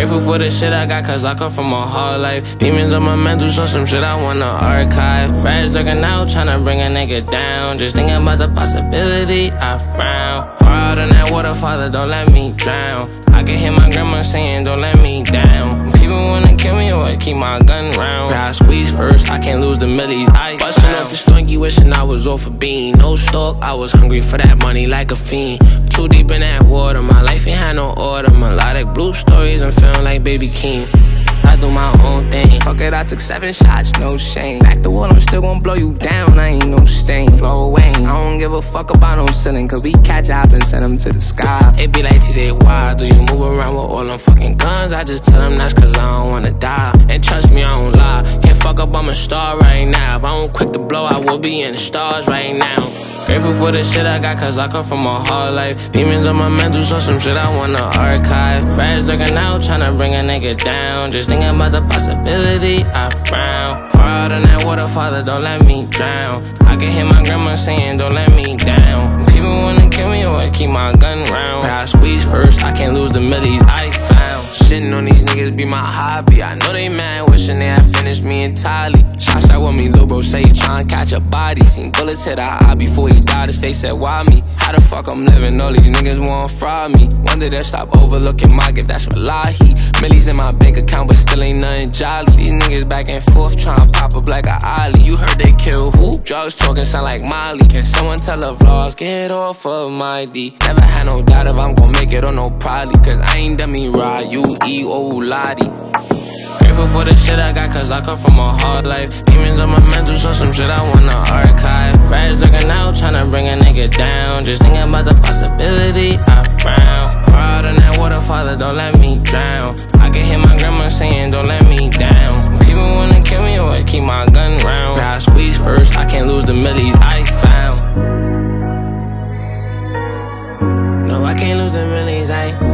Grateful for the shit I got, cause I come from a hard life. Demons on my mental, so some shit I wanna archive. Friends looking out, tryna bring a nigga down. Just thinking about the possibility, I frown. Far out in that water, Father, don't let me drown. I can hear my grandma saying, don't let me down. People wanna kill me or keep my gun round. I squeeze first, I can't lose the millies. I bustin' off the stonky, wishing I was off a bean. No stalk, I was hungry for that money like a fiend. Too deep in that water, my life ain't had no order. Melodic blue stories, I'm feeling like Baby King. I do my own thing. Fuck it, I took 7 shots, no shame. Back the wall, I'm still gon' blow you down, I ain't no stain. Flow away, I don't give a fuck about no ceiling, cause we catch out and send them to the sky. It be like, TJ, why do you move around with all them fucking guns? I just tell them that's cause I don't wanna die. And trust me, I don't lie. Can't fuck up, I'm a star right now. If I don't quick to blow, I will be in the stars right now. Grateful for the shit I got, cause I come from a hard life. Demons on my mental, so some shit I wanna archive. Friends looking out, tryna bring a nigga down. Just thinking about the possibility, I frown. Far out in that water, Father, don't let me drown. I can hear my grandma saying, don't let me down. People wanna kill me or keep my gun round. I squeeze first, I can't lose the millies I found. Shitting on these niggas be my hobby. I know they mad, wishing they had finished me entirely. Shots out with me, lil' bro say he tryna catch a body. Seen bullets hit our eye before he died, his face said, why me? How the fuck I'm living, all these niggas wanna fraud me. Wonder they'll stop overlooking my gift, that's wallahi. Millies in my bank account, but still ain't nothing jolly. These niggas back and forth, tryna pop up like a ollie. You heard they kill who? Drugs talking sound like Molly. Can someone tell the vlogs, get off of my D? Never had no doubt if I'm gon' make it or no probably, cause I ain't done me right, U-E-O Lottie. Grateful for the shit I got, cause I come from a hard life. Demons on my mental, so some shit I wanna archive. Friends looking out, tryna bring a nigga down. Just thinking about the possibility, I frown. Far out in that water, Father, don't let me drown. I can hear my grandma saying, don't let me down. People wanna kill me or keep my gun round. I squeeze first, I can't lose the millies I found. No, I can't lose the millies I